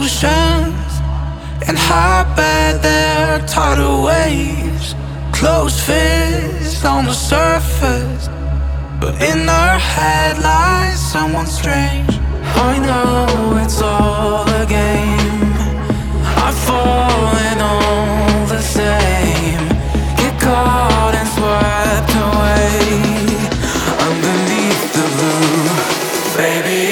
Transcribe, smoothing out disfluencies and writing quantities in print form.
emotions and how bad they're tidal waves. Closed fists on the surface, but in her head lies someone strange. I know it's all a game. I've fallen all the same. Get caught and swept away underneath the blue. Baby,